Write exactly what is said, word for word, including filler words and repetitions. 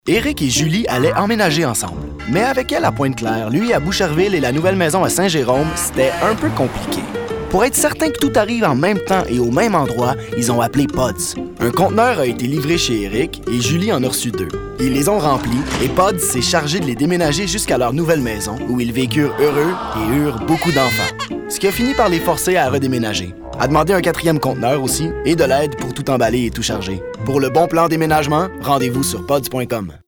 Éric et Julie allaient emménager ensemble. Mais avec elle à Pointe-Claire, lui à Boucherville et la nouvelle maison à Saint-Jérôme, c'était un peu compliqué. Pour être certain que tout arrive en même temps et au même endroit, ils ont appelé Pods. Un conteneur a été livré chez Éric et Julie en a reçu deux. Ils les ont remplis et Pods s'est chargé de les déménager jusqu'à leur nouvelle maison où ils vécurent heureux et eurent beaucoup d'enfants. Ce qui a fini par les forcer à redéménager. À demander un quatrième conteneur aussi et de l'aide pour tout emballer et tout charger. Pour le bon plan déménagement, rendez-vous sur pods point com.